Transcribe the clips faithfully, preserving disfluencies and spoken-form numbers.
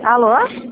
Alô?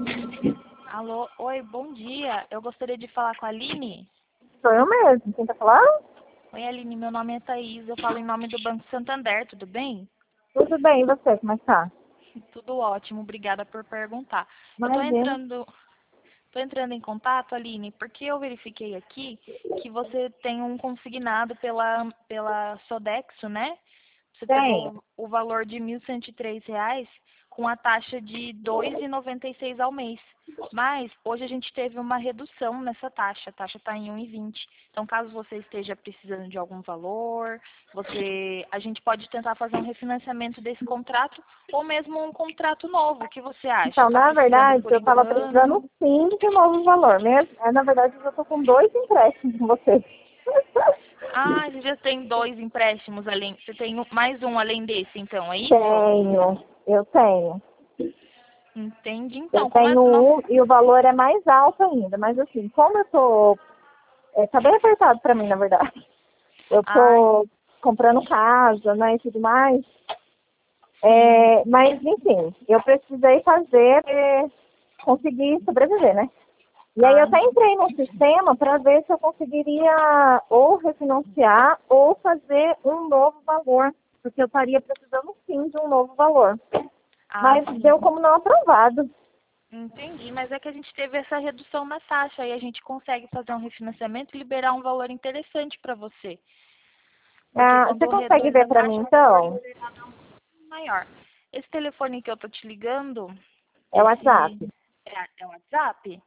Alô, oi, bom dia. Eu gostaria de falar com a Aline. Sou eu mesmo. Quem tá falando? Oi, Aline, meu nome é Thaís. Eu falo em nome do Banco Santander, tudo bem? Tudo bem, e você? Como é que tá? Tudo ótimo, obrigada por perguntar. Eu tô Imagina. entrando, tô entrando em contato, Aline, porque eu verifiquei aqui que você tem um consignado pela, pela Sodexo, né? Você Tem. pegou o valor de mil cento e três reais com a taxa de dois reais e noventa e seis ao mês. Mas hoje a gente teve uma redução nessa taxa, a taxa está em um real e vinte. Então, caso você esteja precisando de algum valor, você, a gente pode tentar fazer um refinanciamento desse contrato ou mesmo um contrato novo. O que você acha? Então, Está na precisando verdade, por eu tava enquanto? precisando sim de um novo valor mesmo. É, na verdade, eu já tô com dois empréstimos com vocês. Ah, você já tem dois empréstimos além. Você tem um- mais um além desse, então, é isso? Tenho. Eu tenho. Entende? Eu Então, como é tenho nosso. um e o valor é mais alto ainda. Mas assim, como eu tô... É, tá bem apertado pra mim, na verdade. Eu Ah, tô comprando casa, né, e tudo mais. sim. É, mas, enfim, eu precisei fazer, é, conseguir sobreviver, né? E aí eu Ah, até entrei no sistema para ver se eu conseguiria ou refinanciar ou fazer um novo valor, porque eu estaria precisando sim de um novo valor. ah, Mas sim. deu como não aprovado. Entendi. Mas é que a gente teve essa redução na taxa. Aí a gente consegue fazer um refinanciamento e liberar um valor interessante para você. Porque Ah, você quando consegue reduz ver a para mim taxa, o valor então? liberado é um pouco maior. Esse telefone que eu tô te ligando, É o esse WhatsApp. é, é o WhatsApp?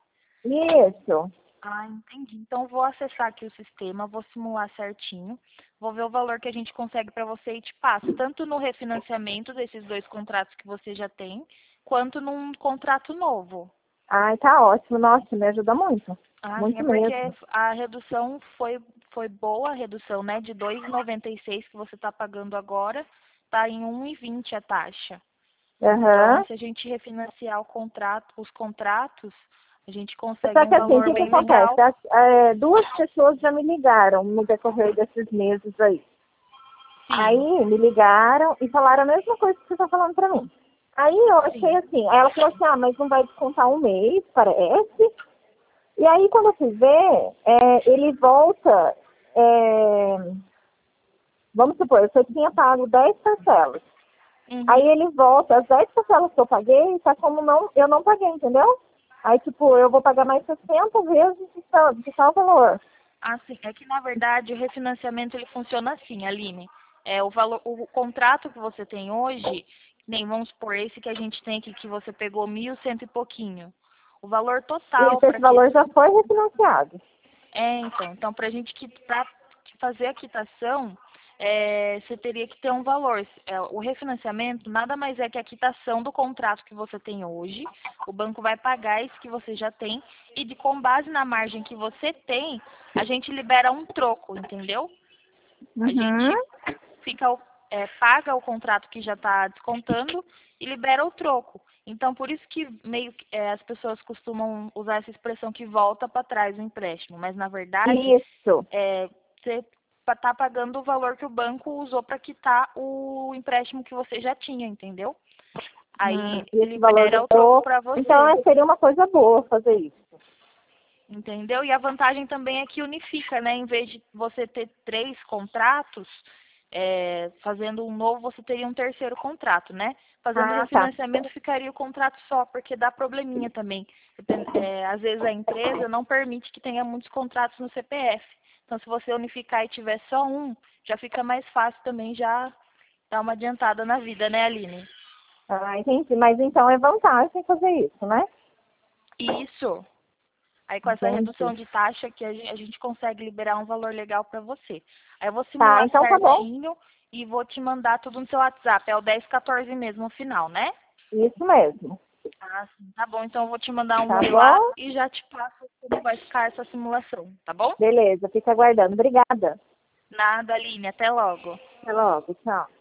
Isso. Ah, entendi. Então vou acessar aqui o sistema, vou simular certinho, vou ver o valor que a gente consegue para você e te passo, tanto no refinanciamento desses dois contratos que você já tem, quanto num contrato novo. Ai, tá ótimo. Nossa, me ajuda muito. Ah, sim, Muito é porque mesmo. a redução foi, foi boa, a redução, né, de dois reais e noventa e seis que você está pagando agora, está em um real e vinte a taxa. Então, Aham. se a gente refinanciar o contrato, os contratos, a gente consegue Só um que assim, o valor que, que bem acontece? legal. As, é, duas pessoas já me ligaram no decorrer desses meses aí. Sim, Aí me ligaram e falaram a mesma coisa que você está falando para mim. Aí eu achei sim. assim, aí ela falou assim, ah, mas não vai descontar um mês, parece. E aí quando eu fui ver, é, ele volta, é, vamos supor, eu só tinha pago dez parcelas. Aí Uhum. ele volta, as dez parcelas que eu paguei, tá como não, eu não paguei, entendeu? Aí, tipo, eu vou pagar mais sessenta vezes de tal, de tal valor. Assim, é que na verdade o refinanciamento ele funciona assim, Aline. É, o valor, o contrato que você tem hoje, nem vamos supor esse que a gente tem aqui que você pegou mil cento e pouquinho. O valor total Isso, esse para que valor já foi refinanciado. é então, então para a gente que para fazer a quitação, é, você teria que ter um valor. É, o refinanciamento nada mais é que a quitação do contrato que você tem hoje. O banco vai pagar esse que você já tem e de com base na margem que você tem, a gente libera um troco, entendeu? A Uhum. gente fica, é, paga o contrato que já está descontando e libera o troco. Então, por isso que meio que, é, as pessoas costumam usar essa expressão que volta para trás o empréstimo, mas na verdade Isso. é, você está pagando o valor que o banco usou para quitar o empréstimo que você já tinha, entendeu? Hum, Aí e esse valor libera o troco voltou. para Então, você. é, seria uma coisa boa fazer isso. Entendeu? E a vantagem também é que unifica, né? Em vez de você ter três contratos, é, fazendo um novo, você teria um terceiro contrato, né? Fazendo Ah, tá. refinanciamento, ficaria o contrato só, porque dá probleminha também. Depen- é, às vezes a empresa não permite que tenha muitos contratos no C P F. Então, se você unificar e tiver só um, já fica mais fácil também, já dar uma adiantada na vida, né, Aline? Ah, entendi. Mas então é vantagem fazer isso, né? Isso. Aí com essa redução Entendi. de taxa que a gen- a gente consegue liberar um valor legal para você. Aí eu vou Tá, simular então tá bom. certinho e vou te mandar tudo no seu WhatsApp. É o dez quatorze mesmo no final, né? Isso mesmo. Ah, sim. Tá bom, então eu vou te mandar um Tá oi lá bom? e já te passo como vai ficar essa simulação, tá bom? Beleza, fica aguardando. Obrigada. Nada, Aline. Até logo. Até logo. Tchau.